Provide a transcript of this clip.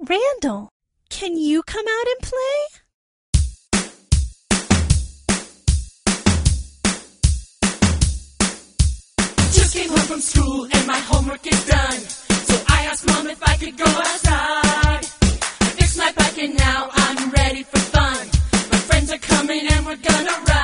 Randall, can you come out and play? Just came home from school and my homework is done. So I asked Mom if I could go outside. I fixed my bike and now I'm ready for fun. My friends are coming and we're gonna ride.